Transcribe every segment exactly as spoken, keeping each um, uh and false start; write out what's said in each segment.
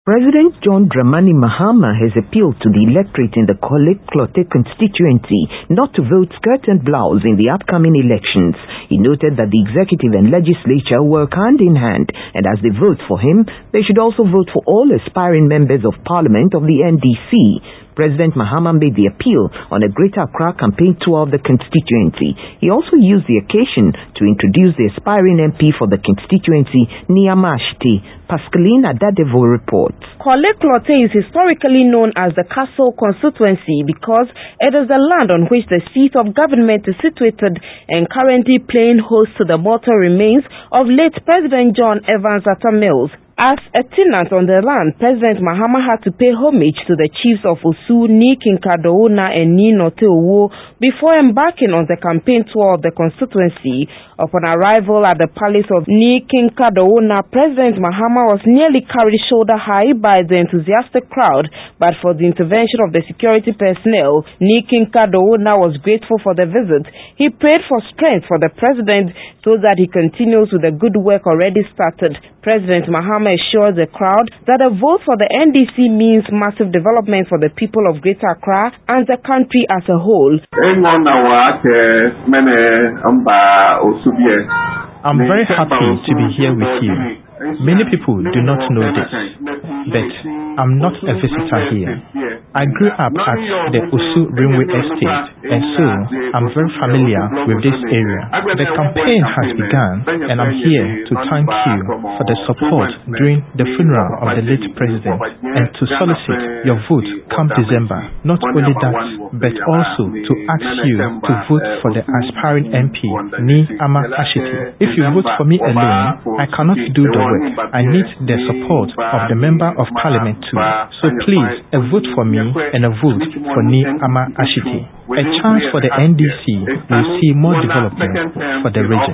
President John Dramani Mahama has appealed to the electorate in the Korle Klottey constituency not to vote skirt and blouse in the upcoming elections. He noted that the executive and legislature work hand in hand, and as they vote for him, they should also vote for all aspiring members of parliament of the N D C. President Mahama made the appeal on a Greater Accra campaign tour of the constituency. He also used the occasion to introduce the aspiring M P for the constituency, Nneɛma Ashite. Pascaline Adadevoh reports. Korle Klottey is historically known as the Castle constituency because it is the land on which the seat of government is situated and currently playing host to the mortal remains of late President John Evans Atta Mills. As a tenant on the land, President Mahama had to pay homage to the chiefs of Osu, Ni Kinkadoona and Ni Nortey Owo before embarking on the campaign tour of the constituency. Upon arrival at the palace of Ni Kinkadoona, President Mahama was nearly carried shoulder high by the enthusiastic crowd, but for the intervention of the security personnel, Ni Kinkadoona was grateful for the visit. He prayed for strength for the president so that he continues with the good work already started. President Mahama assured the crowd that a vote for the N D C means massive development for the people of Greater Accra and the country as a whole. I'm very happy to be here with you. Many people do not know this, but I'm not a visitor here. I grew up at the Osu Railway Estate, and so I'm very familiar with this area. The campaign has begun, and I'm here to thank you for the support during the funeral of the late president and to solicit your vote come December. Not only that, but also to ask you to vote for the aspiring M P, Nneɛma Ashite. If you vote for me alone, I cannot do the work. I need the support of the Member of Parliament too. So please, a vote for me and a vote for Nneɛma Ashite. A chance for the N D C will see more development for the region.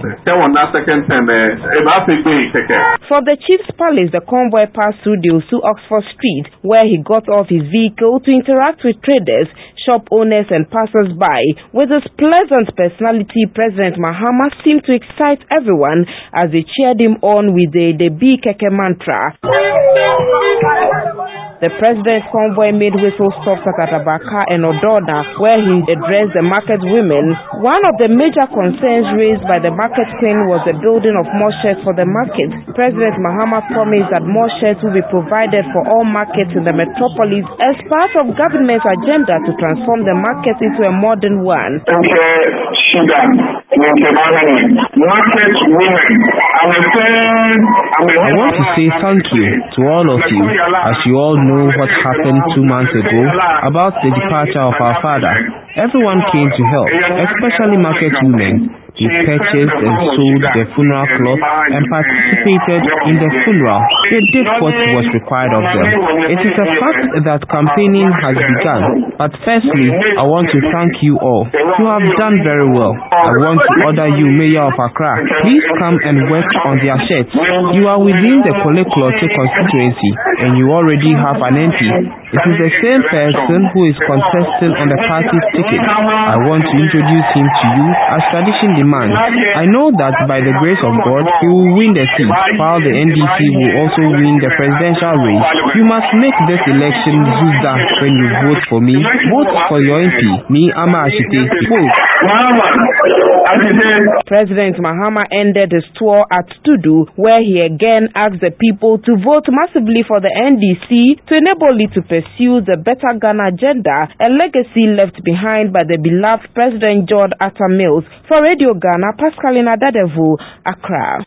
For the chief's palace, the convoy passed through the Osu Oxford Street, where he got off his vehicle to interact with traders, shop owners and passers-by. With his pleasant personality, President Mahama seemed to excite everyone as they cheered him on with the Debi Keke mantra. The president's convoy made whistle stops at Atabaka and Ododa, where he addressed the market women. One of the major concerns raised by the market queen was the building of more sheds for the market. President Mahama promised that more sheds will be provided for all markets in the metropolis as part of government's agenda to transform the market into a modern one. I want to say thank you to all of you, as you all know what happened two months ago about the departure of our father. Everyone came to help, especially market women. They purchased and sold their funeral cloth and participated in the funeral. They did what was required of them. It is a fact that campaigning has begun. But firstly, I want to thank you all. You have done very well. I want to order you, Mayor of Accra, please come and work on their sheds. You are within the Korle Klottey constituency and you already have an M P. It is the same person who is contesting on the party's ticket. I want to introduce him to you as tradition demands. I know that by the grace of God, he will win the seat, while the N D C will also win the presidential race. You must make this election Zuzda when you vote for me. Vote for your M P, Nneɛma Ashite. Vote. President Mahama ended his tour at Tudu, where he again asked the people to vote massively for the N D C to enable it to pursue the Better Ghana agenda, a legacy left behind by the beloved President John Atta Mills. For Radio Ghana, Pascaline Adadevoh, Accra.